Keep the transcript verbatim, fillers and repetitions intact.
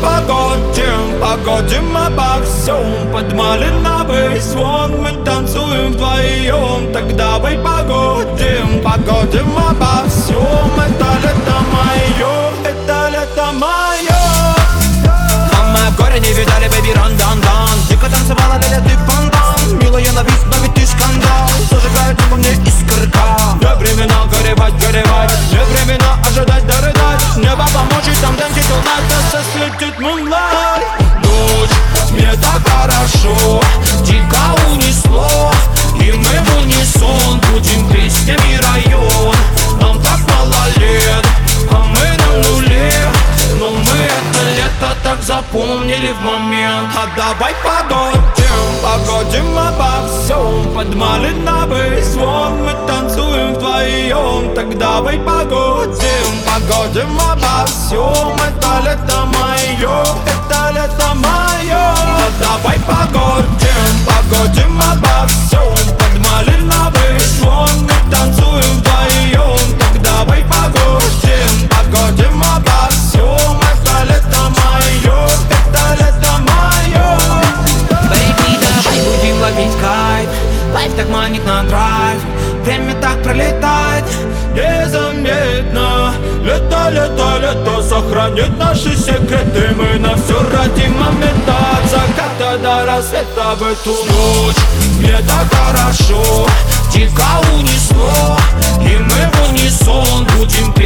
погодим, погодим обо всем. Под малиновый звон мы танцуем вдвоем. Так давай погодим, погодим обо всем. Это лето мое, это лето мое. Мама, горе не видали, baby, ран-дан-дан. Дико танцевала, ля-ля, ты фонтан. Милая на вид, но ведь ты скандал. Зажигает во мне искорка. Не времена горевать, горевать. Не времена ожидать, дорыдать. Небо помочь, там танцить all night. Нас осветит moonlight. Ночь, мне так хорошо. Дико унесло. И мы в унисон будем песнями район. Нам так мало лет, а мы на нуле. Но мы это лето так запомнили в момент. А давай погодим, погодим обо всем. Под малиновый звон мы танцуем вдвоем. Так давай погодим, погодим обо всем. Это лето мое, это лето мое. А давай погодим, погодим обо всем. Под малиновый звон мы танцуем вдвоем. Так давай погодим, погодим обо всем. Это лето мое, это лето мое. Baby, давай будем ловить кайф. Лайф так манит на драйв. Время так пролетает незаметно. Лето, лето, лето сохранит наши секреты. Мы на все ради момента. От заката до рассвета в эту ночь. Мне так хорошо, дико унесло. И мы в унисон будем